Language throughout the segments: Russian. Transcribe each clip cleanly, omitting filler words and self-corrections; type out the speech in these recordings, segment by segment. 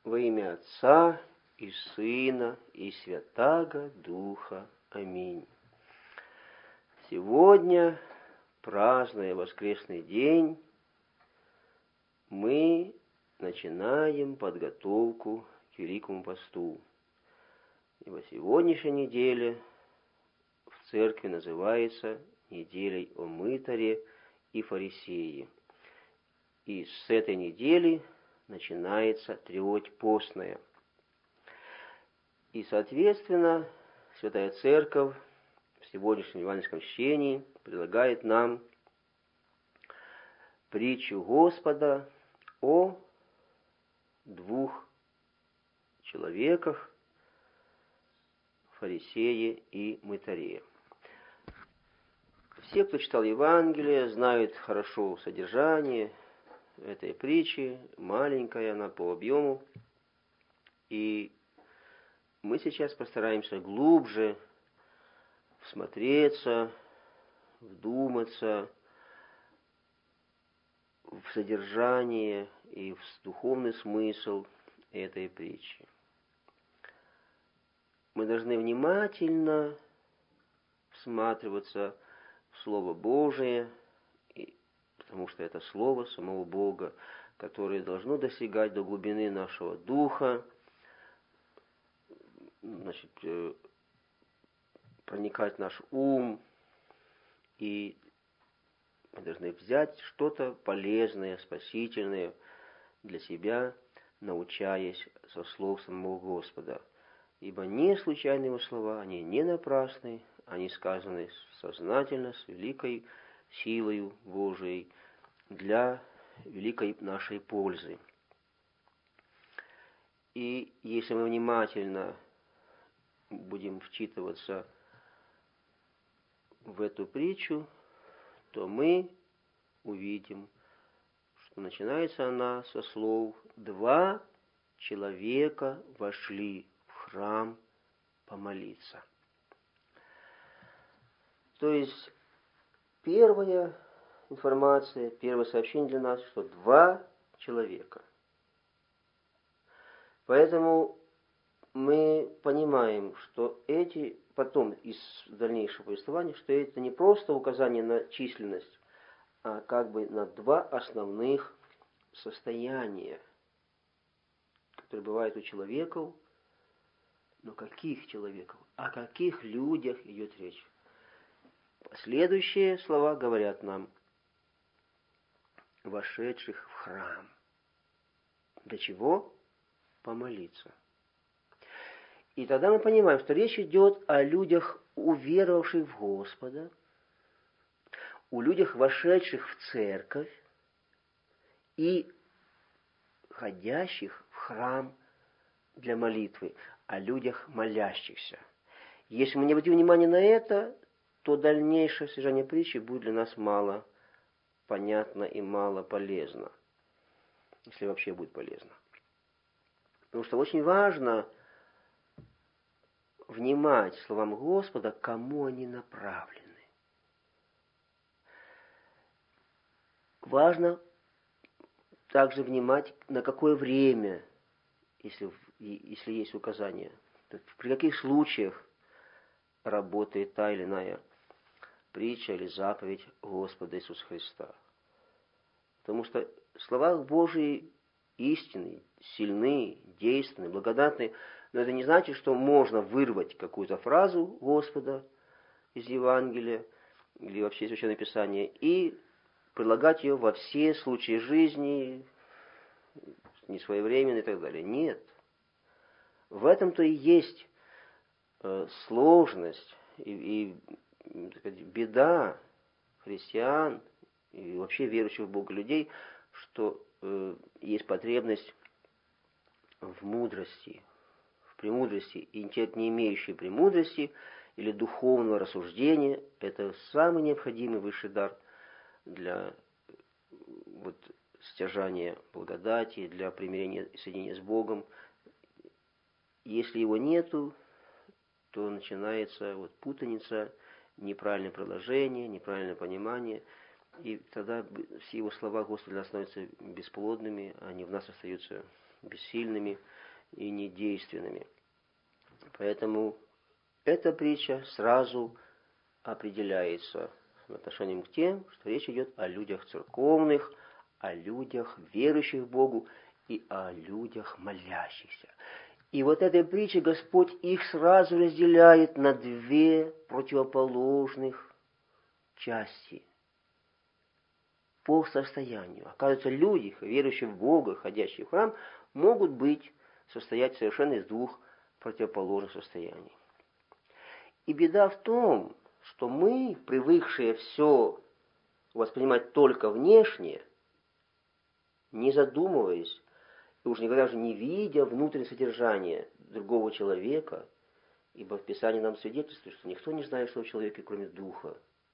Во имя Отца и Сына и Святаго Духа. Аминь. Сегодня, празднуя воскресный день, мы начинаем подготовку к Великому Посту. Ибо сегодняшняя неделя в церкви называется неделей о мытаре и фарисее. И с этой недели начинается Триодь постная. И, соответственно, Святая Церковь в сегодняшнем евангельском чтении предлагает нам притчу Господа о двух человеках, фарисее и мытаре. Все, кто читал Евангелие, знают хорошо содержание этой притчи, маленькая она по объему, и мы сейчас постараемся глубже всмотреться, вдуматься в содержание и в духовный смысл этой притчи. Мы должны внимательно всматриваться в Слово Божие, потому что это Слово самого Бога, которое должно достигать до глубины нашего духа, проникать в наш ум, и мы должны взять что-то полезное, спасительное для себя, научаясь со слов самого Господа. Ибо не случайны его слова, они не напрасны, они сказаны сознательно, с великой силою Божией, для великой нашей пользы. И если мы внимательно будем вчитываться в эту притчу, то мы увидим, что начинается она со слов: «Два человека вошли в храм помолиться». То есть первая информация, первое сообщение для нас, что два человека. Поэтому мы понимаем, что эти, потом из дальнейшего повествования, что это не просто указание на численность, а как бы на два основных состояния, которые бывают у человеков. Но каких человеков? О каких людях идет речь? Следующие слова говорят нам: вошедших в храм. Для чего? Помолиться. И тогда мы понимаем, что речь идет о людях, уверовавших в Господа, о людях, вошедших в церковь и ходящих в храм для молитвы, о людях молящихся. Если мы не обратим внимания на это, то дальнейшее содержание притчи будет для нас мало понятно и мало полезно, если вообще будет полезно. Потому что очень важно внимать словам Господа, кому они направлены. Важно также внимать, на какое время, если есть указание, при каких случаях работает та или иная притча или заповедь Господа Иисуса Христа. Потому что слова Божии истинные, сильны, действенны, благодатны, но это не значит, что можно вырвать какую-то фразу Господа из Евангелия или вообще из Священного Писания и прилагать ее во все случаи жизни, несвоевременно и так далее. Нет. В этом-то и есть сложность и беда христиан и вообще верующих в Бога людей, что есть потребность в мудрости, в премудрости, и те, не имеющие премудрости или духовного рассуждения, это самый необходимый высший дар для стяжания благодати, для примирения и соединения с Богом. Если его нету, то начинается путаница, неправильное приложение, неправильное понимание, и тогда все его слова Господа становятся бесплодными, они в нас остаются бессильными и недейственными. Поэтому эта притча сразу определяется с отношением к тем, что речь идет о людях церковных, о людях, верующих в Богу, и о людях, молящихся. И вот этой притчей Господь их сразу разделяет на две противоположных части по состоянию. Оказывается, люди, верующие в Бога, ходящие в храм, могут состоять совершенно из двух противоположных состояний. И беда в том, что мы, привыкшие все воспринимать только внешне, не задумываясь, и уж никогда же не видя внутреннее содержание другого человека, ибо в Писании нам свидетельствует, что никто не знает, что в человеке, кроме Духа.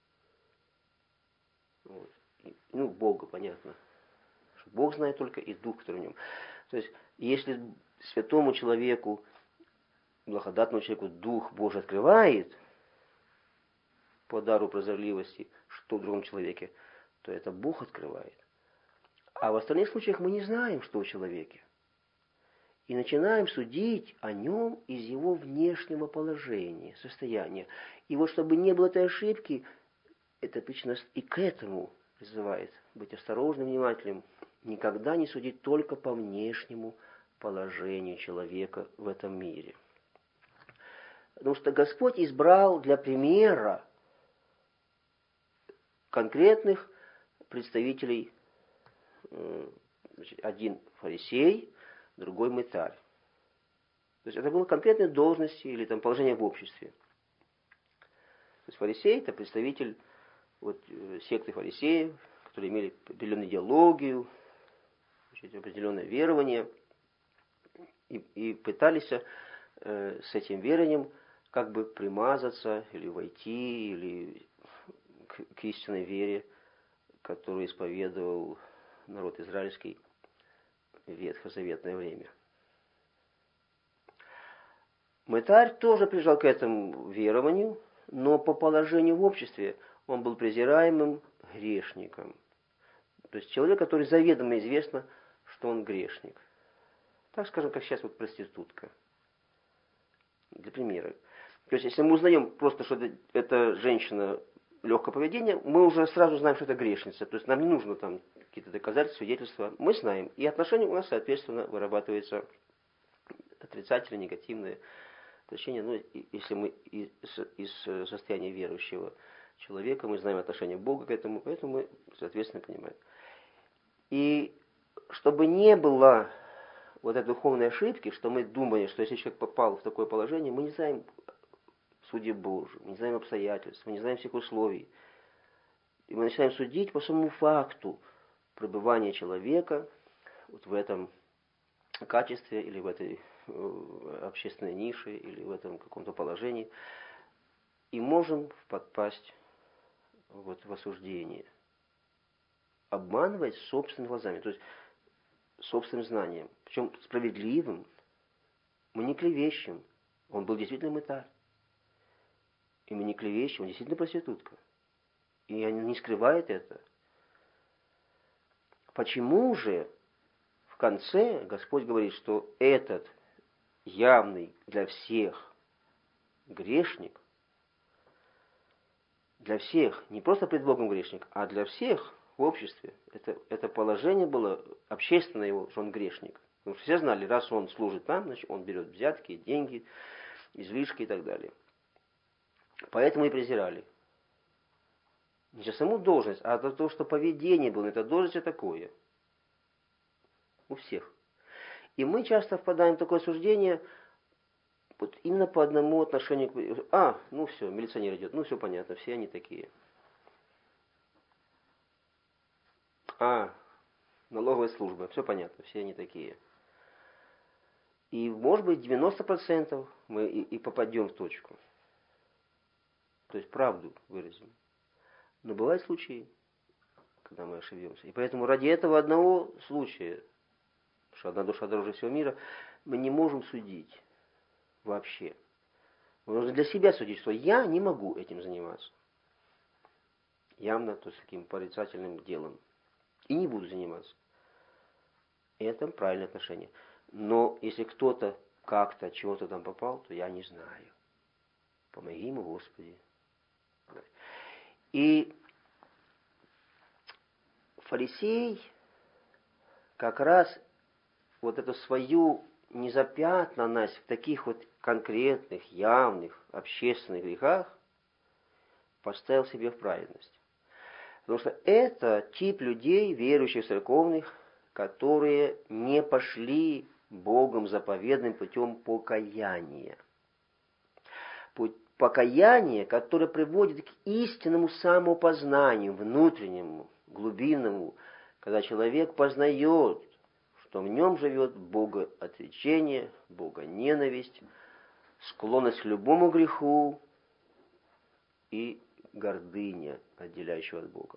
Вот. Бога, понятно. Что Бог знает только и Дух, который в нем. То есть, если святому человеку, благодатному человеку Дух Божий открывает по дару прозорливости, что в другом человеке, то это Бог открывает. А в остальных случаях мы не знаем, что в человеке. И начинаем судить о нем из его внешнего положения, состояния. И вот чтобы не было этой ошибки, эта притча нас и к этому призывает быть осторожным, внимательным, никогда не судить только по внешнему положению человека в этом мире. Потому что Господь избрал для примера конкретных представителей, один фарисей, другой мытарь. То есть это были конкретные должности или положение в обществе. То есть фарисей – это представитель секты фарисеев, которые имели определенную идеологию, определенное верование, и пытались с этим верованием как бы примазаться или войти или к истинной вере, которую исповедовал народ израильский в ветхозаветное время. Мытарь тоже прижал к этому верованию, но по положению в обществе он был презираемым грешником. То есть человек, который заведомо известно, что он грешник. Так скажем, как сейчас проститутка. Для примера. То есть, если мы узнаем просто, что это женщина легкого поведения, мы уже сразу знаем, что это грешница. То есть нам не нужно какие-то доказательства, свидетельства. Мы знаем. И отношение у нас, соответственно, вырабатывается отрицательное, негативное отношение. Если мы из состояния верующего человека, мы знаем отношение Бога к этому, поэтому мы, соответственно, понимаем. И чтобы не было этой духовной ошибки, что мы думаем, что если человек попал в такое положение, мы не знаем судеб Божий, мы не знаем обстоятельств, мы не знаем всех условий. И мы начинаем судить по самому факту пребывания человека в этом качестве или в этой общественной нише или в этом каком-то положении. И можем подпасть в осуждение. Обманывать собственными глазами, то есть собственным знанием. Причем справедливым. Мы не клевещем. Он был действительно мытарь. И мы не клевещем, он действительно проститутка. И он не скрывает это. Почему же в конце Господь говорит, что этот явный для всех грешник, для всех, не просто пред Богом грешник, а для всех в обществе, это положение было общественное его, что он грешник. Потому что все знали, раз он служит там, значит он берет взятки, деньги, излишки и так далее. Поэтому и презирали. Не за саму должность, а за то, что поведение было. Это должность такое. У всех. И мы часто впадаем в такое суждение именно по одному отношению к... все, милиционер идет. Все понятно, все они такие. Налоговая служба, все понятно, все они такие. И, может быть, 90% мы и попадем в точку. То есть правду выразим. Но бывают случаи, когда мы ошибемся. И поэтому ради этого одного случая, что одна душа дороже всего мира, мы не можем судить вообще. Мы нужно для себя судить, что я не могу этим заниматься. Явно, то есть таким порицательным делом. И не буду заниматься. И это правильное отношение. Но если кто-то как-то чего-то там попал, то я не знаю. Помоги ему, Господи. И фарисей как раз вот эту свою незапятнанность в таких вот конкретных, явных, общественных грехах поставил себе в праведность. Потому что это тип людей, верующих церковных, которые не пошли Богом заповедным путем покаяния. Путь покаяния, которое приводит к истинному самопознанию, внутреннему, глубинному, когда человек познает, что в нем живет богоотречение, богоненависть, склонность к любому греху и гордыня, отделяющая от Бога.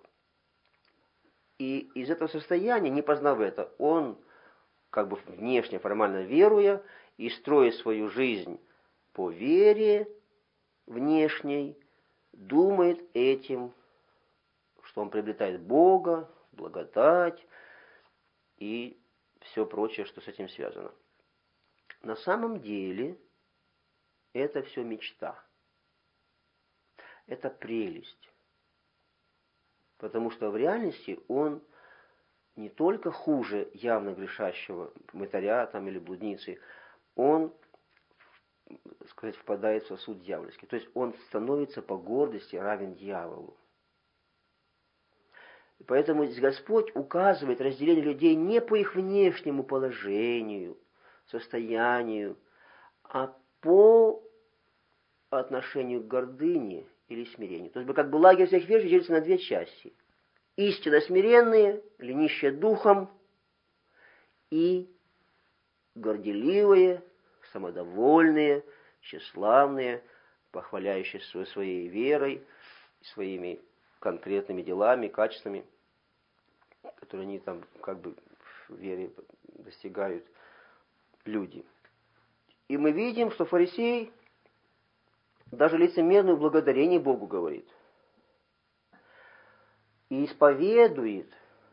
И из этого состояния, не познав это, он, как бы внешне, формально веруя, и строя свою жизнь по вере внешней, думает этим, что он приобретает Бога, благодать и все прочее, что с этим связано. На самом деле это все мечта. Это прелесть. Потому что в реальности он не только хуже явно грешащего мытаря там, или блудницы, он, сказать, впадает в сосуд дьявольский. То есть он становится по гордости равен дьяволу. И поэтому здесь Господь указывает разделение людей не по их внешнему положению, состоянию, а по отношению к гордыне или смирению. То есть как бы лагерь всех верующих делится на две части. Истинно смиренные, или нищие духом, и горделивые, самодовольные, тщеславные, похваляющие своей верой, своими конкретными делами, качествами, которые они там как бы в вере достигают люди. И мы видим, что фарисей даже лицемерное благодарение Богу говорит. И исповедует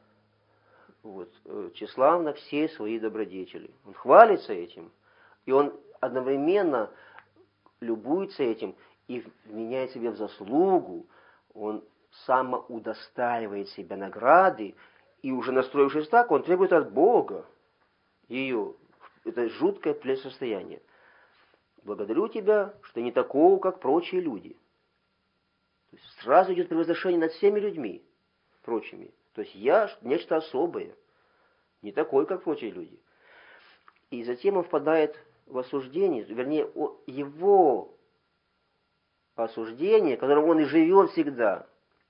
тщеславно все свои добродетели. Он хвалится этим, и он одновременно любуется этим и вменяет себе в заслугу, он самоудостаивает себя награды, и уже настроившись так, он требует от Бога ее. Это жуткое состояние. Благодарю тебя, что не такого, как прочие люди. То есть сразу идет превозношение над всеми людьми прочими. То есть я нечто особое, не такой, как прочие люди. И затем он впадает в осуждение, вернее, его осуждение, которым он и живет всегда,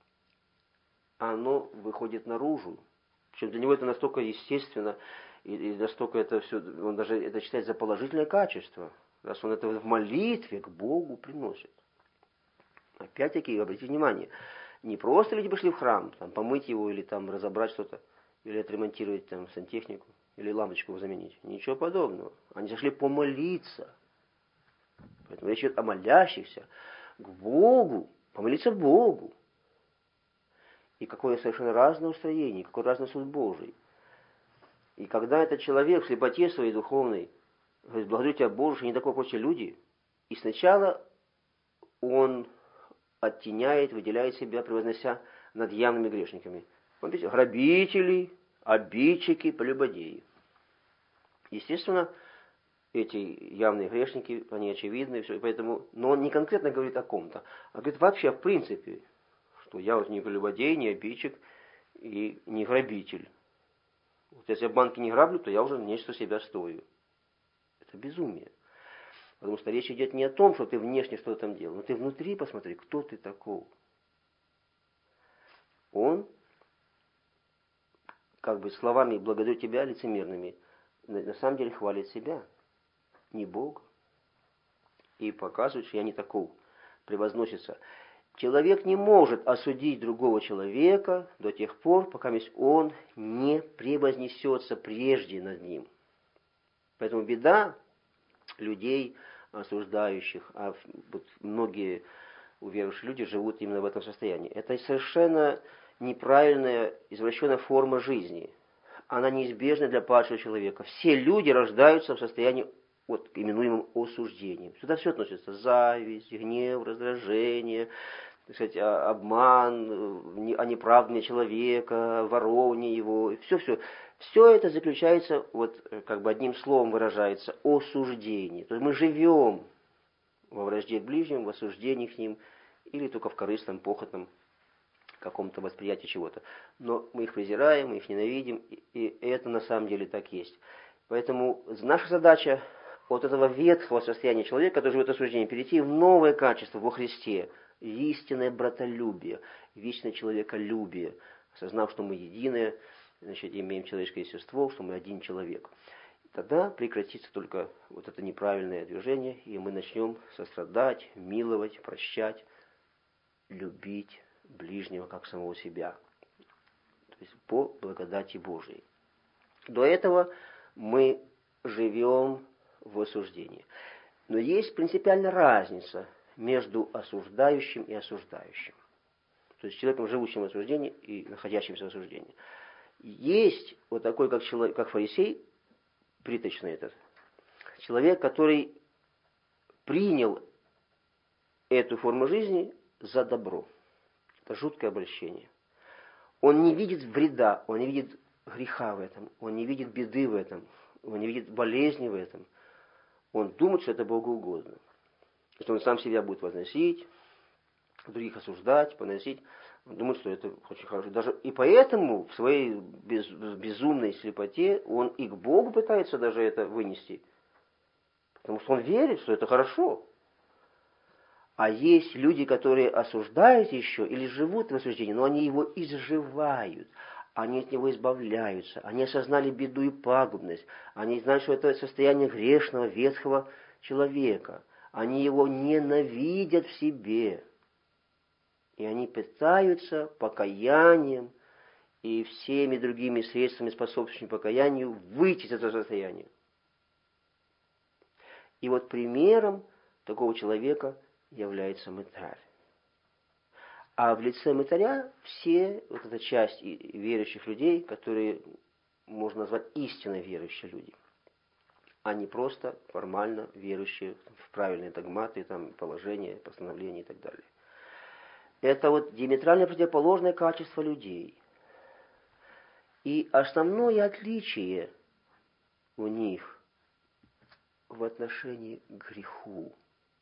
оно выходит наружу. Причем для него это настолько естественно, и настолько это все, он даже это считает за положительное качество, раз он это в молитве к Богу приносит. Опять-таки, обратите внимание, не просто люди пошли в храм, там, помыть его, или там разобрать что-то, или отремонтировать там сантехнику, или лампочку заменить. Ничего подобного. Они зашли помолиться. Поэтому речь идет о молящихся к Богу, помолиться Богу. И какое совершенно разное устроение, какой разный суд Божий. И когда этот человек в слепоте своей духовной говорит: благодарю тебя, Боже, что не такой прочие люди, и сначала он оттеняет, выделяет себя, превознося над явными грешниками. Он пишет: грабители, обидчики, прелюбодеи. Естественно, эти явные грешники, они очевидны, все, поэтому, но он не конкретно говорит о ком-то, а говорит вообще в принципе, что я вот не прелюбодей, не обидчик и не грабитель. Вот если я в банке не граблю, то я уже нечто себя стою. Это безумие. Потому что речь идет не о том, что ты внешне что-то там делал, но ты внутри посмотри, кто ты такой. Он, как бы словами «благодарю тебя» лицемерными, на самом деле хвалит себя, не Бога. И показывает, что я не таков, превозносится. Человек не может осудить другого человека до тех пор, пока он не превознесется прежде над ним. Поэтому беда людей, осуждающих, а вот многие уверовавшие люди живут именно в этом состоянии. Это совершенно неправильная, извращенная форма жизни. она неизбежна для падшего человека. Все люди рождаются в состоянии, вот, именуемым осуждением. Сюда все относится: зависть, гнев, раздражение, так сказать, обман, неправдание человека, ворование его, все-все. Все это заключается, вот, как бы одним словом выражается, осуждение. То есть мы живем во вражде к ближним, в осуждении к ним, или только в корыстном, похотном каком-то восприятии чего-то. Но мы их презираем, мы их ненавидим, и это на самом деле так есть. Поэтому наша задача от этого ветхого состояния человека, который живет в осуждении, перейти в новое качество во Христе, в истинное братолюбие, в истинное человеколюбие, осознав, что мы единое, значит, имеем человеческое естество, что мы один человек. Тогда прекратится только вот это неправильное движение, и мы начнем сострадать, миловать, прощать, любить ближнего как самого себя. То есть по благодати Божией. До этого мы живем в осуждении. Но есть принципиальная разница между осуждающим и осуждающим. То есть человеком, живущим в осуждении и находящимся в осуждении. Есть вот такой, как человек, как фарисей, приточный этот, человек, который принял эту форму жизни за добро. Это жуткое обольщение. Он не видит вреда, он не видит греха в этом, он не видит беды в этом, он не видит болезни в этом. Он думает, что это Богу угодно. Что он сам себя будет возносить, других осуждать, поносить. Он думает, что это очень хорошо. Даже и поэтому в своей безумной слепоте он и к Богу пытается даже это вынести. Потому что он верит, что это хорошо. А есть люди, которые осуждают еще или живут в осуждении, но они его изживают. Они от него избавляются. Они осознали беду и пагубность. Они знают, что это состояние грешного, ветхого человека. Они его ненавидят в себе. И они пытаются покаянием и всеми другими средствами, способствующими покаянию, выйти из этого состояния. И вот примером такого человека является мытарь. А в лице мытаря все, вот эта часть верующих людей, которые можно назвать истинно верующие люди, а не просто формально верующие в правильные догматы, там, положения, постановления и так далее. Это вот диаметрально противоположное качество людей. И основное отличие у них в отношении к греху.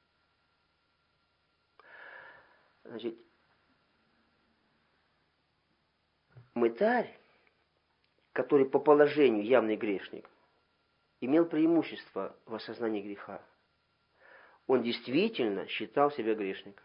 Значит, мытарь, который по положению явный грешник, имел преимущество в осознании греха. Он действительно считал себя грешником.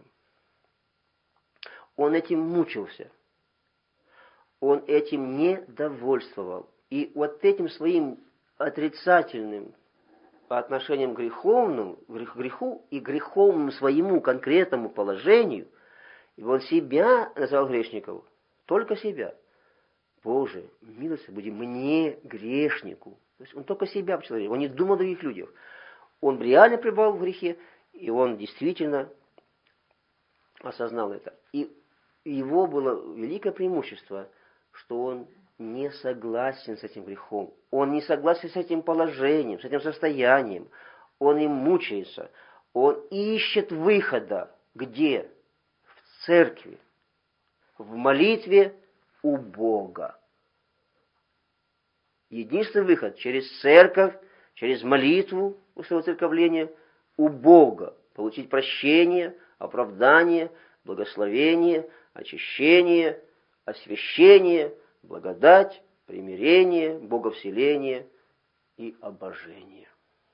Он этим мучился. Он этим не довольствовал. И вот этим своим отрицательным по отношениям к греху и греховному своему конкретному положению, и он себя назвал грешником, только себя. Боже, милости буди мне, грешнику. То есть он только себя человек, он не думал о других людях. Он реально пребывал в грехе, и он действительно осознал это. И его было великое преимущество, что он не согласен с этим грехом. Он не согласен с этим положением, с этим состоянием. Он им мучается. Он ищет выхода. Где? В церкви. В молитве у Бога. Единственный выход через церковь, через молитву у своего церковления у Бога. Получить прощение, оправдание, благословение, очищение, освящение, благодать, примирение, боговселение и обожение.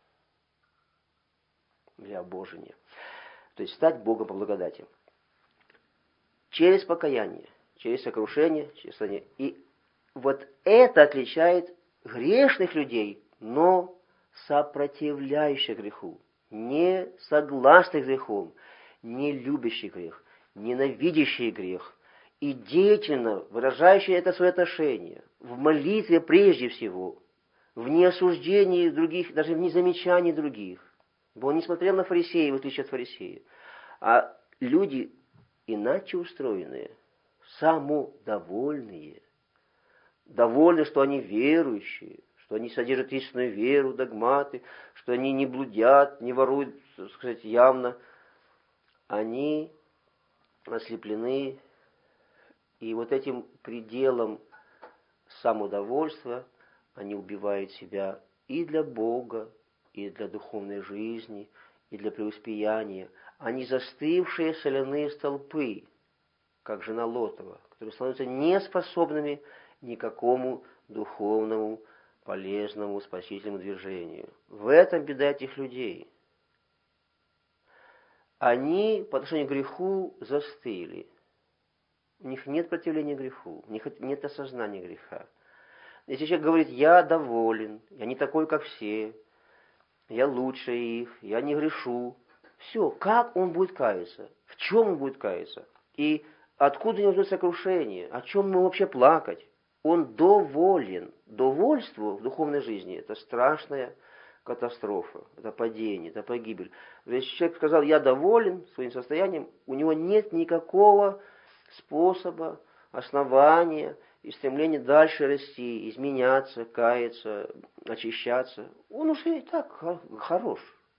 Или обожение. То есть стать Богом по благодати. Через покаяние, через сокрушение, через сознание. И вот это отличает грешных людей, но сопротивляющих греху, не согласных грехом, не любящих грех, ненавидящий грех, и деятельно выражающий это свое отношение, в молитве прежде всего, в неосуждении других, даже в незамечании других. Бо он не смотрел на фарисеев, в отличие от фарисея. А люди иначе устроенные, самодовольные, довольны, что они верующие, что они содержат истинную веру, догматы, что они не блудят, не воруют, так сказать, явно. Они ослеплены, и вот этим пределом самоудовольствия они убивают себя и для Бога, и для духовной жизни, и для преуспеяния. Они застывшие соляные столпы, как жена Лотова, которые становятся неспособными никакому духовному, полезному, спасительному движению. В этом беда этих людей. Они по отношению к греху застыли. У них нет противления греху, у них нет осознания греха. Если человек говорит: я доволен, я не такой, как все, я лучше их, я не грешу. Все, как он будет каяться? В чем он будет каяться? И откуда у него идет сокрушение? О чем ему вообще плакать? Он доволен. Довольство в духовной жизни – это страшная катастрофа, это падение, это погибель. Если человек сказал: я доволен своим состоянием, у него нет никакого способа, основания и стремления дальше расти, изменяться, каяться, очищаться. Он уже и так хорош.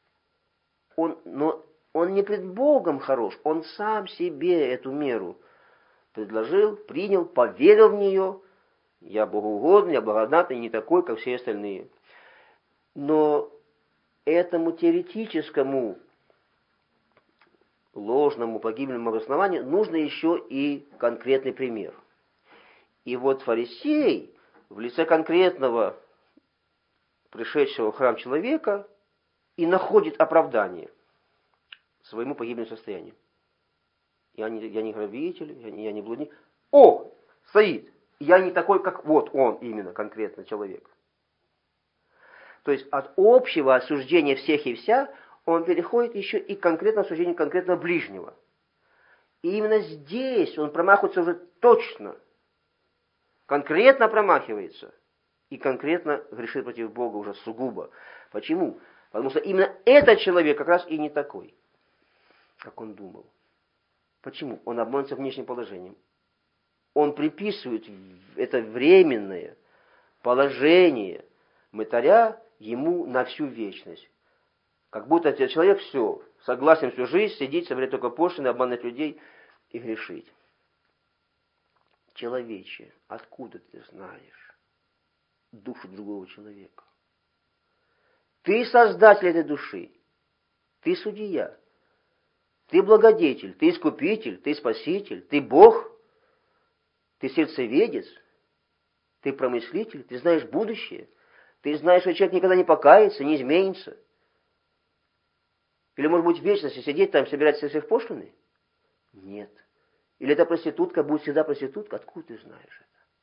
Но он не пред Богом хорош, он сам себе эту меру предложил, принял, поверил в нее. Я богоугодный, я благодатный, не такой, как все остальные. Но этому теоретическому ложному погибельному обоснованию нужно еще и конкретный пример. И вот фарисей в лице конкретного пришедшего в храм человека и находит оправдание своему погибельному состоянию. Я не грабитель, я не блудник. О, стоит! Я не такой, как вот он именно, конкретно человек. То есть от общего осуждения всех и вся он переходит еще и к конкретному осуждению конкретного ближнего. И именно здесь он промахивается уже точно, конкретно промахивается и конкретно грешит против Бога уже сугубо. Почему? Потому что именно этот человек как раз и не такой, как он думал. Почему? Он обманется внешним положением. Он приписывает это временное положение мытаря ему на всю вечность. Как будто этот человек все, согласен всю жизнь сидеть, собирать только пошлины, обманывать людей и грешить. Человече, откуда ты знаешь душу другого человека? Ты создатель этой души, ты судья, ты благодетель, ты искупитель, ты спаситель, ты Бог, ты сердцеведец, ты промыслитель, ты знаешь будущее, ты знаешь, что человек никогда не покается, не изменится. Или, может быть, в вечности сидеть там, собирать все всех пошлины? Нет. Или эта проститутка будет всегда проституткой? Откуда ты знаешь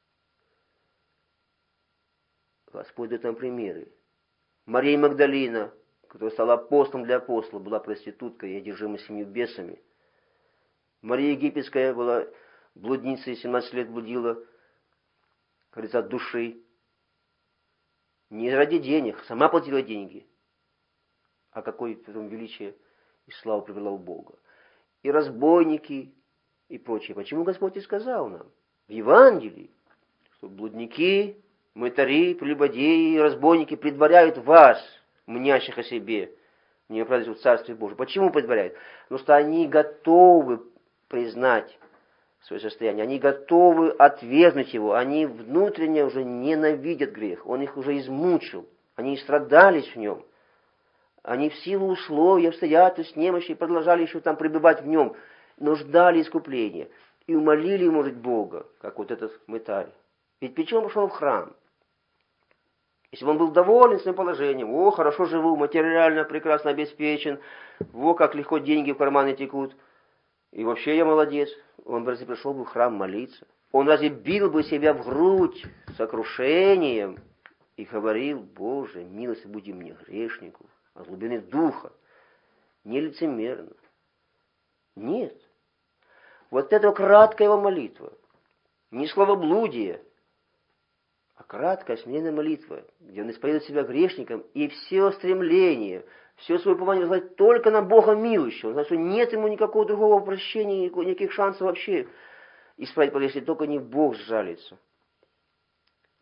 это? Господь дает нам примеры. Мария Магдалина, которая стала апостолом для апостола, была проституткой и одержима 7 бесами. Мария Египетская была блудницей, 17 лет блудила, говорится, от души. Не ради денег, сама платила деньги. А какое потом величие и славу привела у Бога. И разбойники, и прочее. Почему Господь и сказал нам в Евангелии, что блудники, мытари, прелюбодеи и разбойники предваряют вас, мнящих о себе, не оправдывать в Царстве Божьем. Почему предваряют? Потому что они готовы признать свое состояние, они готовы отвергнуть его, они внутренне уже ненавидят грех, он их уже измучил, они страдались в нем. Они в силу условий, обстоятельств, немощи продолжали еще там пребывать в нем, но ждали искупления и умолили, может, Бога, как вот этот мытарь. Ведь причем пошел в храм. Если бы он был доволен своим положением, о, хорошо живу, материально прекрасно обеспечен, во, как легко деньги в карманы текут, и вообще я молодец, он бы разве пришел бы в храм молиться? Он разве бил бы себя в грудь сокрушением и говорил: Боже, милости буди мне, грешнику, от глубины духа, нелицемерно. Нет. Вот это краткая его молитва, не словоблудие, а краткая смиренная молитва, где он исповедует себя грешником и все стремление, все свое упование возлагает только на Бога милующего. Он знает, что нет ему никакого другого прощения, никаких шансов вообще исправить, если только не Бог сжалится.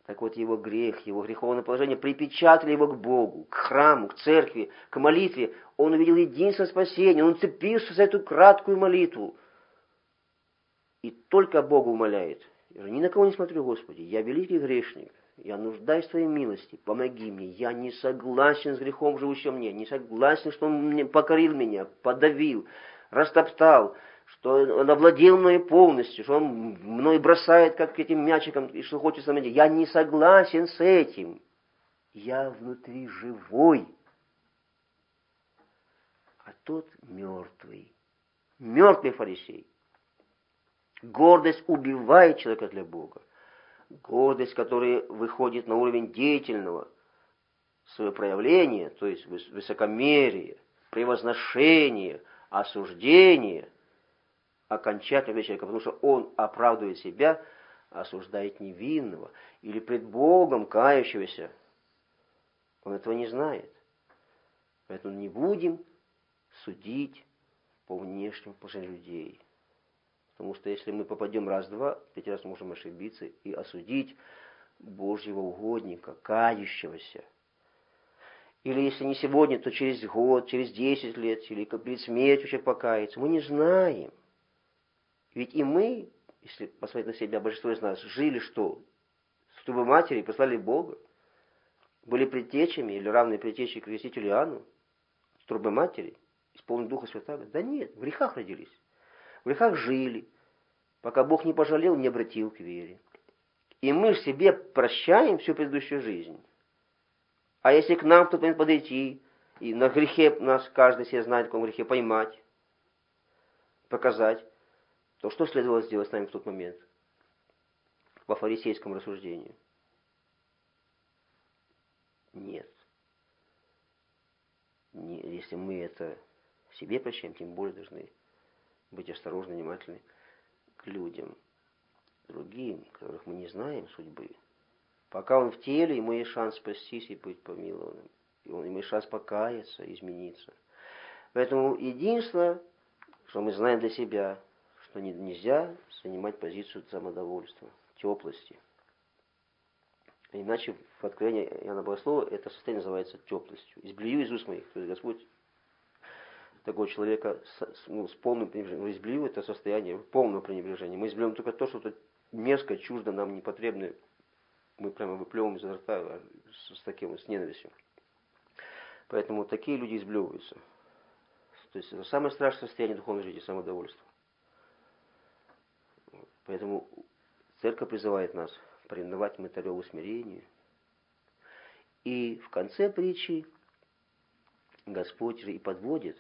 Так вот, его грех, его греховное положение припечатали его к Богу, к храму, к церкви, к молитве. Он увидел единственное спасение, он цепился за эту краткую молитву. И только Богу умоляет. Я же ни на кого не смотрю, Господи, я великий грешник, я нуждаюсь в Твоей милости, помоги мне. Я не согласен с грехом, живущим мне, не согласен, что он покорил меня, подавил, растоптал, что он овладел мной полностью, что он мной бросает, как этим мячиком, и что хочет со мной. Я не согласен с этим. Я внутри живой, а тот мертвый. Мертвый фарисей. Гордость убивает человека для Бога. Гордость, которая выходит на уровень деятельного своего проявления, то есть высокомерие, превозношение, осуждение, окончательно для человека, потому что он оправдывает себя, осуждает невинного или пред Богом кающегося. Он этого не знает. Поэтому не будем судить по внешнему положению людей. Потому что если мы попадем раз-два, 5 раз можем ошибиться и осудить Божьего угодника, кающегося. Или если не сегодня, то через год, через 10 лет, или перед смертью человек покается. Мы не знаем. Ведь и мы, если посмотреть на себя, большинство из нас жили что? С трубы матери послали Бога. Были предтечами или равные предтечи крестителю Иоанну. С трубы матери, исполнены Духа Святаго. Да нет, в грехах родились. В грехах жили, пока Бог не пожалел, не обратил к вере. И мы же себе прощаем всю предыдущую жизнь. А если к нам кто-то подойти, и на грехе нас каждый себе знает, в каком грехе, поймать, показать, то что следовало сделать с нами в тот момент? По фарисейскому рассуждению. Нет. Если мы это себе прощаем, тем более должны быть осторожны, внимательны к людям, другим, которых мы не знаем судьбы. Пока он в теле, ему есть шанс спастись и быть помилованным. И ему есть шанс покаяться, измениться. Поэтому единственное, что мы знаем для себя, что нельзя занимать позицию самодовольства, теплости. Иначе в Откровении Иоанна Богослова это состояние называется теплостью. «Изблию из уст моих». То есть Господь такого человека с полным пренебрежением. Изблию это состояние полного пренебрежения. Мы изблюем только то, что мерзко, чуждо, нам непотребное. Мы прямо выплевываем изо рта с ненавистью. Поэтому такие люди изблевываются. То есть это самое страшное состояние духовной жизни, самодовольство. Поэтому Церковь призывает нас предавать Мотареву смирению. И в конце притчи Господь же и подводит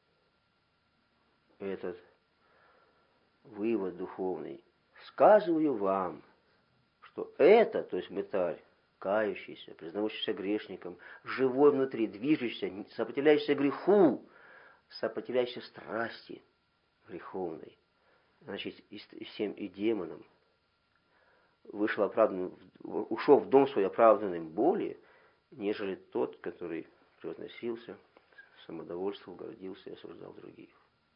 этот вывод духовный. «Сказываю вам, что это, то есть мытарь, кающийся, признающийся грешником, живой внутри, движущийся, сопротивляющийся греху, сопротивляющийся страсти греховной, значит, и всем и демонам, вышел оправданным, ушел в дом свой оправданным более, нежели тот, который превозносился, самодовольствовал, гордился и осуждал других».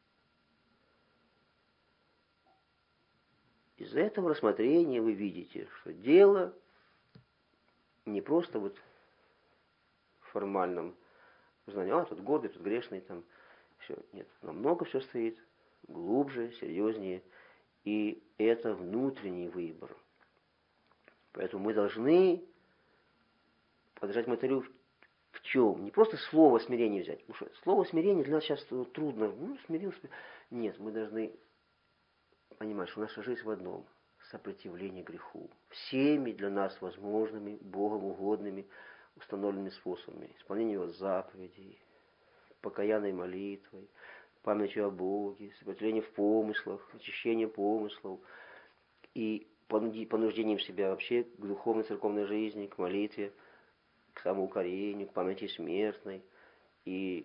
Из этого рассмотрения вы видите, что дело не просто вот в формальном знании, тут гордый, тут грешный, там все. Нет, намного все стоит глубже, серьезнее, и это внутренний выбор. Поэтому мы должны подражать Мотарю в чем? Не просто слово смирение взять, потому что слово смирение для нас сейчас трудно. Смирился. Нет, мы должны понимать, что наша жизнь в одном – сопротивление греху. Всеми для нас возможными, Богом угодными, установленными способами. Исполнение его заповедей, покаянной молитвой, памятью о Боге, сопротивление в помыслах, очищение помыслов и понуждением себя вообще к духовной церковной жизни, к молитве, к самоукорению, к памяти смертной и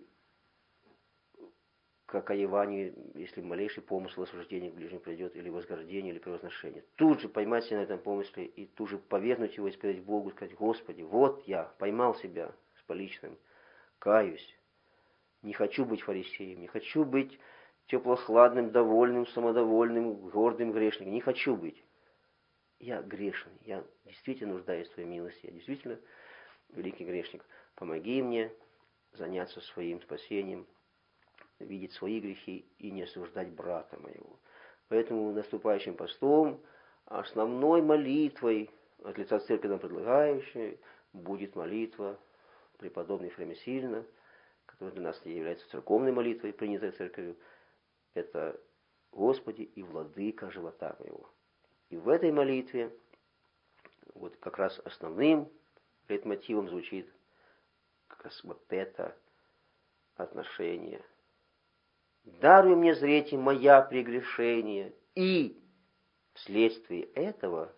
к окаянию, если малейший помысл осуждения к ближнему придет, или возгордение, или превозношение. Тут же поймать себя на этом помысле и тут же повернуть его, исповедать Богу, сказать: Господи, вот я поймал себя с поличным, каюсь, не хочу быть фарисеем, не хочу быть теплохладным, довольным, самодовольным, гордым грешником, не хочу быть. я грешный, я действительно нуждаюсь в Твоей милости, я действительно великий грешник. Помоги мне заняться своим спасением, видеть свои грехи и не осуждать брата моего. Поэтому наступающим постом основной молитвой от лица церкви нам предлагающей будет молитва преподобной Ефрема Сильна, которая для нас является церковной молитвой, принятой церковью. Это «Господи и Владыка живота моего». И в этой молитве вот как раз основным лейтмотивом звучит как раз вот это отношение. Даруй мне зреть моя прегрешение, и вследствие этого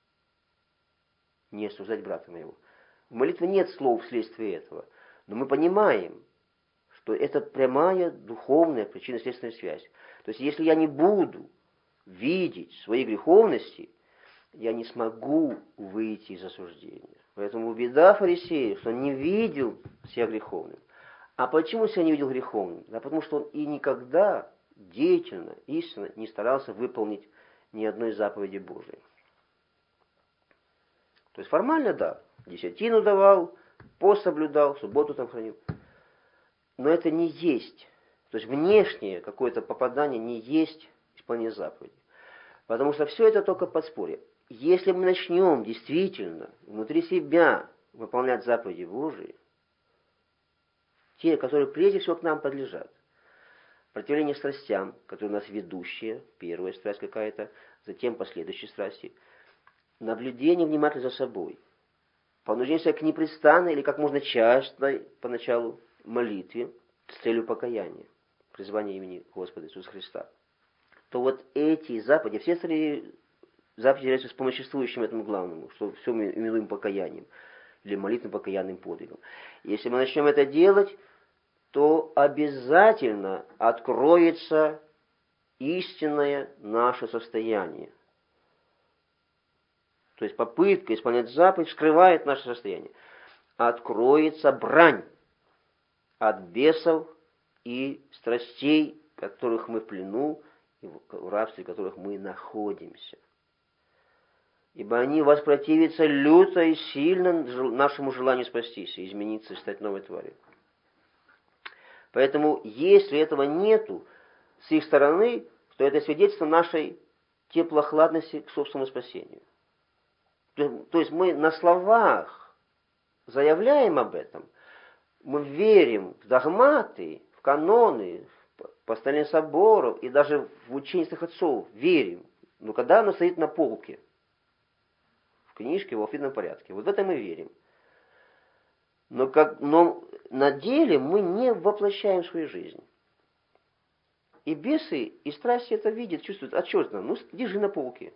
не осуждать брата моего. В молитве нет слов вследствие этого, но мы понимаем, что это прямая духовная причинно-следственная связь. То есть, если я не буду видеть свои греховности, я не смогу выйти из осуждения. Поэтому беда фарисея, что он не видел себя греховным. А почему себя не видел греховным? Да потому что он и никогда деятельно, истинно не старался выполнить ни одной заповеди Божией. То есть формально, да, десятину давал, пост соблюдал, субботу там хранил. Но это не есть, то есть внешнее какое-то попадание не есть исполнение заповеди. Потому что все это только подспорье. Если мы начнем действительно внутри себя выполнять заповеди Божии, те, которые прежде всего к нам подлежат, противление страстям, которые у нас ведущие, первая страсть какая-то, затем последующие страсти, наблюдение внимательно за собой, понуждение себя к непрестанной или как можно часто поначалу молитве с целью покаяния, призвания имени Господа Иисуса Христа, то вот эти заповеди, все остальные заповеди являются вспомоществующим этому главному, что все мы именуем покаянием или молитвенным покаянным подвигом. Если мы начнем это делать, то обязательно откроется истинное наше состояние. То есть попытка исполнять заповедь скрывает наше состояние. Откроется брань от бесов и страстей, которых мы в плену, и в рабстве которых мы находимся. Ибо они воспротивятся люто и сильно нашему желанию спастись, и измениться, и стать новой тварью. Поэтому, если этого нету с их стороны, то это свидетельство нашей теплохладности к собственному спасению. То есть мы на словах заявляем об этом, мы верим в догматы, в каноны, в постановления соборов и даже в учение святых отцов верим. Но когда оно стоит на полке, в книжке в алфавитном порядке, вот в это мы верим. Но на деле мы не воплощаем свою жизнь. И бесы, и страсти это видят, чувствуют. А что там? Ну, держи на полке.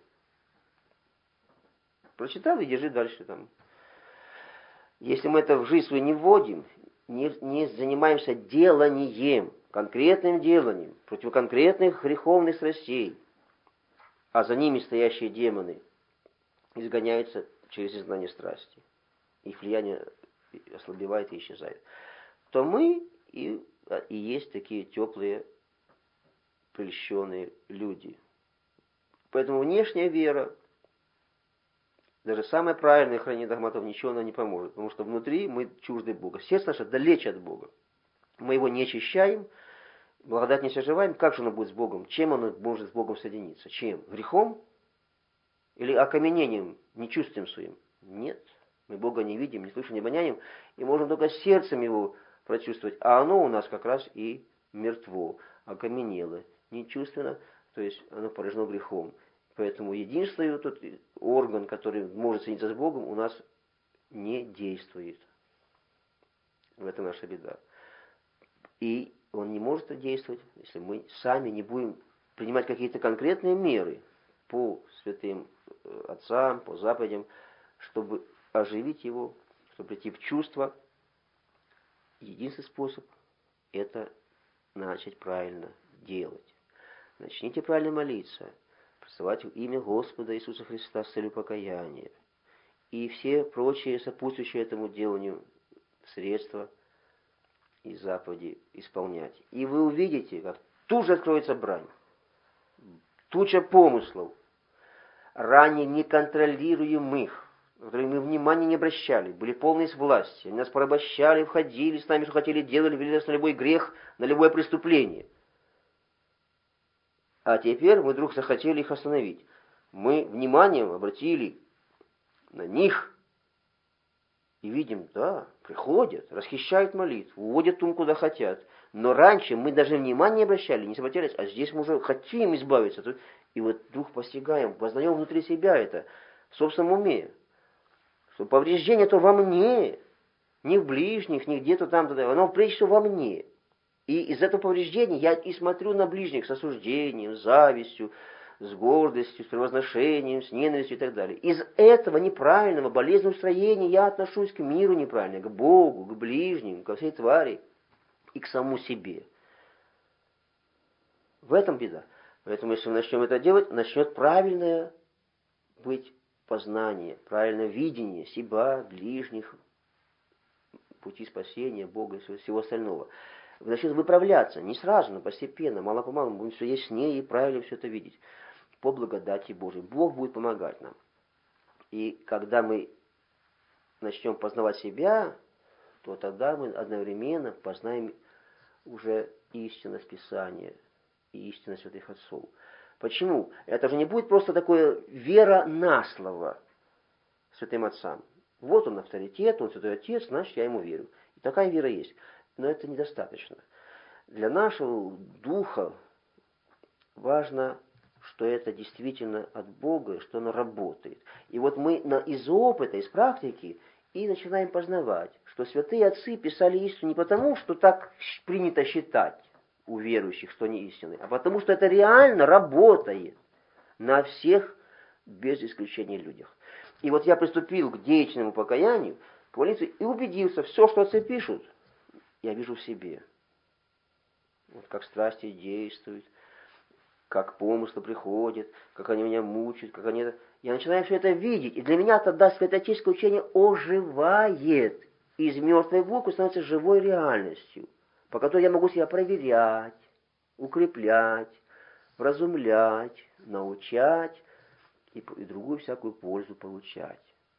Прочитал и держи дальше там. Если мы это в жизнь свою не вводим, не занимаемся деланием, конкретным деланием, против конкретных греховных страстей, а за ними стоящие демоны изгоняются через изгнание страсти. Их влияние ослабевает и исчезает. То мы и есть такие теплые, прельщенные люди. Поэтому внешняя вера, даже самое правильное хранение догматов, ничего она не поможет, потому что внутри мы чужды Бога. Сердце наше далече от Бога. Мы его не очищаем, благодать не соживаем. Как же оно будет с Богом? Чем оно может с Богом соединиться? Чем? Грехом? Или окаменением, нечувствием своим? Нет. Мы Бога не видим, не слышим, не обоняем, и можем только сердцем его прочувствовать. А оно у нас как раз и мертво, окаменело, нечувственно, то есть оно поражено грехом. Поэтому единственный тот орган, который может соединиться с Богом, у нас не действует. В этом наша беда. И он не может действовать, если мы сами не будем принимать какие-то конкретные меры по святым отцам, по заповедям, чтобы оживить его, чтобы прийти в чувство. Единственный способ – это начать правильно делать. Начните правильно молиться, призывать в имя Господа Иисуса Христа с целью покаяния. И все прочие сопутствующие этому деланию средства и заповеди исполнять. И вы увидите, как тут же откроется брань, туча помыслов, ранее неконтролируемых, на которые мы внимания не обращали, были полны из власти. Они нас порабощали, входили с нами, что хотели, делали, вели нас на любой грех, на любое преступление. А теперь мы вдруг захотели их остановить. Мы вниманием обратили на них и видим, да, приходят, расхищают молитву, уводят ум куда хотят. Но раньше мы даже внимания не обращали, не сопротивлялись, а здесь мы уже хотим избавиться. И вот вдруг постигаем, познаем внутри себя это, в собственном уме, что повреждение то во мне, не в ближних, не где-то там, оно прежде всего во мне. И из этого повреждения я и смотрю на ближних с осуждением, с завистью, с гордостью, с превозношением, с ненавистью и так далее. Из этого неправильного, болезненного устроения я отношусь к миру неправильно, к Богу, к ближним, ко всей твари и к самому себе. В этом беда. Поэтому, если мы начнем это делать, начнет правильное быть познание, правильное видение себя, ближних, пути спасения, Бога и всего остального. Начнет выправляться, не сразу, но постепенно, мало-помалу, мы будем все яснее и правильно все это видеть. По благодати Божией. Бог будет помогать нам. И когда мы начнем познавать себя, то тогда мы одновременно познаем уже истинность Писания и истинность святых отцов. Почему? Это же не будет просто такое вера на слово святым отцам. Вот он авторитет, он святой отец, значит я ему верю. И такая вера есть. Но это недостаточно. Для нашего духа важно, что это действительно от Бога, что оно работает. И вот мы из опыта, из практики и начинаем познавать, что святые отцы писали истину не потому, что так принято считать у верующих, что они истины, а потому, что это реально работает на всех, без исключения людях. И вот я приступил к деятельному покаянию, к молитве, и убедился, все, что отцы пишут, я вижу в себе. Вот как страсти действуют, как помыслы приходят, как они меня мучают, как они... Я начинаю все это видеть, и для меня тогда святоотеческое учение оживает. Из мертвой буквы становится живой реальностью, по которой я могу себя проверять, укреплять, вразумлять, научать и другую всякую пользу получать.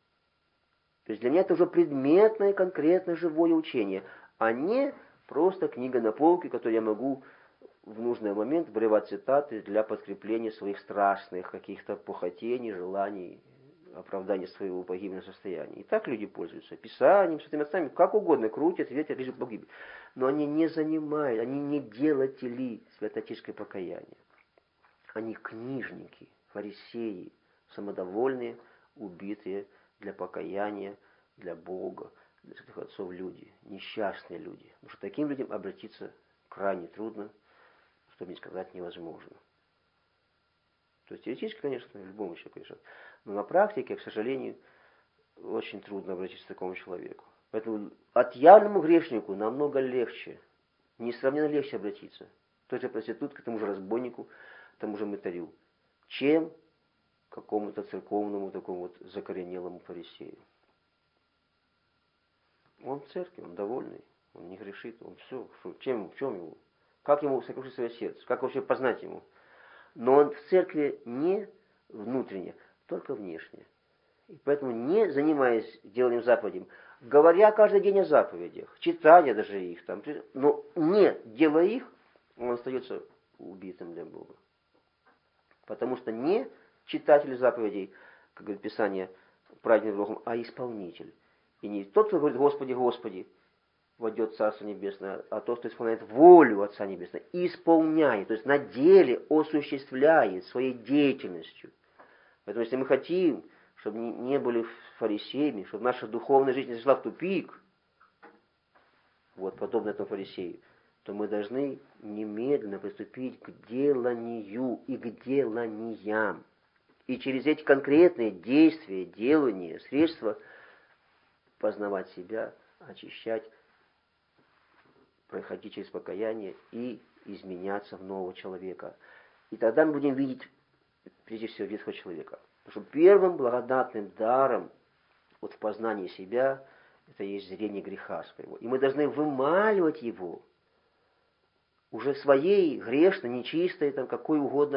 То есть для меня это уже предметное, конкретное, живое учение, а не просто книга на полке, которую я могу в нужный момент вырывать цитаты для подкрепления своих страстных каких-то похотений, желаний, оправдания своего погибельного состояния. И так люди пользуются Писанием, святыми отцами, как угодно крутят, вертят, лишь бы погибель. Но они не занимают, они не делатели святоотеческое покаяние. Они книжники, фарисеи, самодовольные, убитые для покаяния, для Бога, для святых отцов люди, несчастные люди. Потому что таким людям обратиться крайне трудно, чтобы не сказать невозможно. То есть теоретически, конечно, любому человеку решать. Но на практике, к сожалению, очень трудно обратиться к такому человеку. Поэтому отъявленному грешнику намного легче, несравненно легче обратиться. К той же проститутке, к тому же разбойнику, к тому же мытарю, чем к какому-то церковному, такому вот закоренелому фарисею. Он в церкви, он довольный, он не грешит, он все, в чем ему? Как ему сокрушить свое сердце? Как вообще познать ему? Но он в церкви не внутренне, только внешне. И поэтому, не занимаясь деланием заповедей, говоря каждый день о заповедях, читая даже их, там, но не делая их, он остается убитым для Бога. Потому что не читатель заповедей, как говорит Писание, праведный Богом, а исполнитель. И не тот, кто говорит «Господи, Господи», войдет в Царство Небесное, а тот, кто исполняет волю Отца Небесного, исполняет, то есть на деле осуществляет своей деятельностью. Поэтому, если мы хотим, чтобы не были фарисеями, чтобы наша духовная жизнь не зашла в тупик, вот подобно этому фарисею, то мы должны немедленно приступить к деланию и к деланиям. И через эти конкретные действия, делания, средства познавать себя, очищать, проходить через покаяние и изменяться в нового человека. И тогда мы будем видеть, прежде всего, ветхого человека. Потому что первым благодатным даром вот в познании себя это есть зрение греха своего. И мы должны вымаливать его уже своей грешной, нечистой, там, какой угодно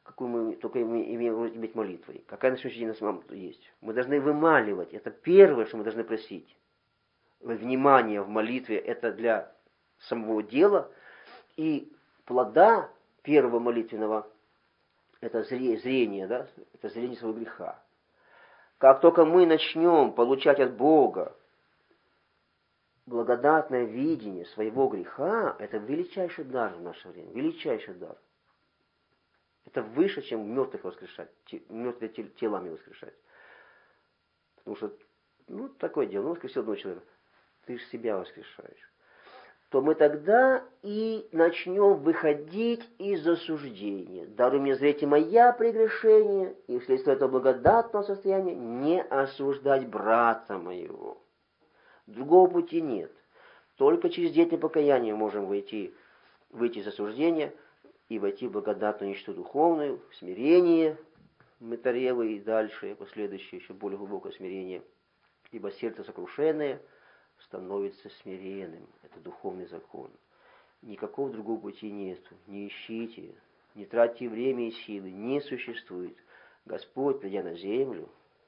какую мы только имеем иметь молитвой. Какая на сегодняшний день на самом деле есть. Мы должны вымаливать. Это первое, что мы должны просить. Внимание в молитве это для самого дела. И плода первого молитвенного это зрение, да? Это зрение своего греха. Как только мы начнем получать от Бога благодатное видение своего греха, это величайший дар в наше время. Величайший дар. Это выше, чем мертвых воскрешать, мертвые телами воскрешать. Потому что, такое дело, воскресил одного человека, ты же себя воскрешаешь. То мы тогда и начнем выходить из осуждения. Даруй мне зрите моя прегрешение, и вследствие этого благодатного состояния не осуждать брата моего. Другого пути нет. Только через деятельное покаяние можем выйти из осуждения и войти в благодатную ничту духовную, в смирение, метаревы и дальше, последующее, еще более глубокое смирение. Ибо сердце сокрушенное становится смиренным. Это духовный закон. Никакого другого пути нет. Не ищите, не тратьте время и силы. Не существует. Господь, придя на землю,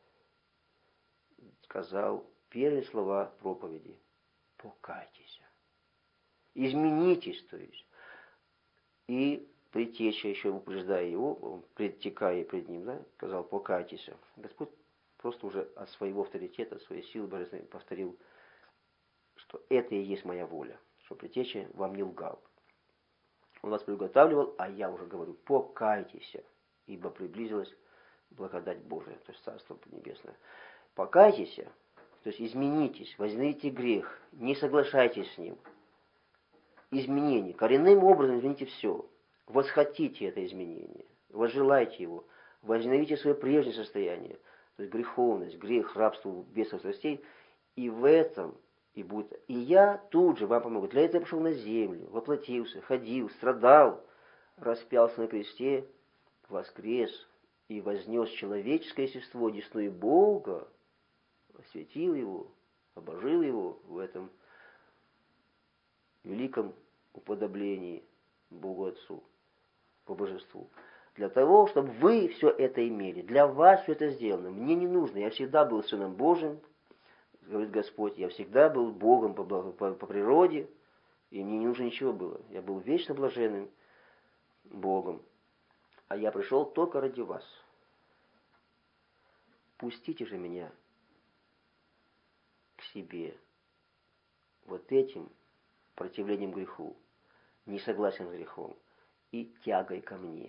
сказал первые слова проповеди. Покайтесь. Изменитесь, то есть. И предтеча, еще упреждая его, предтекая пред ним, да, сказал, покайтесь. Господь просто уже от своего авторитета, от своей силы божественной повторил, что это и есть моя воля, что предтеча вам не лгал. Он вас приготавливал, а я уже говорю, покайтесь, ибо приблизилась благодать Божия, то есть Царство Небесное. Покайтесь, то есть изменитесь, возьмите грех, не соглашайтесь с ним. Изменение. Коренным образом измените все. Восхотите это изменение, возжелайте его, возобновите свое прежнее состояние, то есть греховность, грех, рабство, бесов, страстей, и в этом и будет. И я тут же вам помогу. Для этого я пришел на землю, воплотился, ходил, страдал, распялся на кресте, воскрес и вознес человеческое естество десную Бога, осветил его, обожил его в этом великом уподоблении Богу Отцу, по божеству. Для того, чтобы вы все это имели. Для вас все это сделано. Мне не нужно. Я всегда был Сыном Божьим, говорит Господь. Я всегда был Богом по природе. И мне не нужно ничего было. Я был вечно блаженным Богом. А я пришел только ради вас. Пустите же меня к себе вот этим противлением греху, несогласием с грехом и тягой ко мне.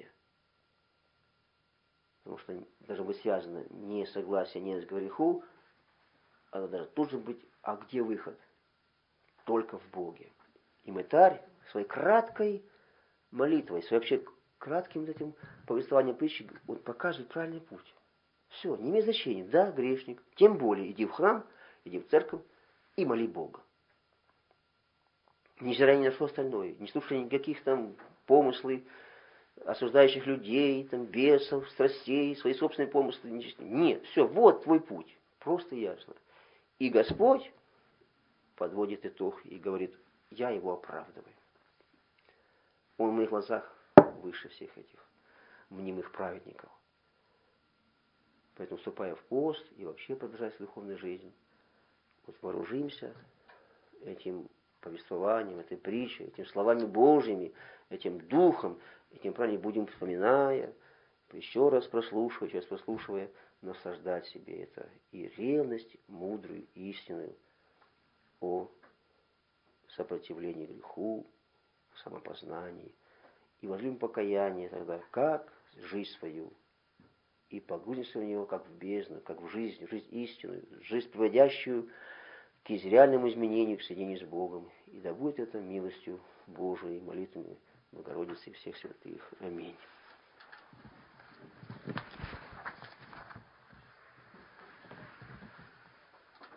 Потому что должно быть связано не согласие, не с греху, а даже тут же быть, а где выход? Только в Боге. И мытарь своей краткой молитвой, своим вообще кратким этим повествованием притчи, он показывает правильный путь. Все, не имеет значения. Да, грешник. Тем более иди в храм, иди в церковь и моли Бога. Невзирая ни на что остальное, не слушая никаких там помыслов, осуждающих людей, там, бесов, страстей, свои собственные помыслы. Нет, все, вот твой путь. Просто и ясно. И Господь подводит итог и говорит, я его оправдываю. Он в моих глазах выше всех этих мнимых праведников. Поэтому, вступая в пост и вообще продолжая свою духовную жизнь, вот вооружимся этим повествованием, этой притчей, этими словами Божьими, этим духом, этим правильно будем вспоминая, еще раз прослушивая, наслаждать себе это и ревность мудрую, истинную о сопротивлении греху, самопознании, и возлюбим покаяние тогда, как жизнь свою, и погрузимся в него, как в бездну, как в жизнь истинную, жизнь, приводящую к реальному изменению, к соединению с Богом. И да будет это милостью Божией, молитвами Богородицы и всех святых. Аминь.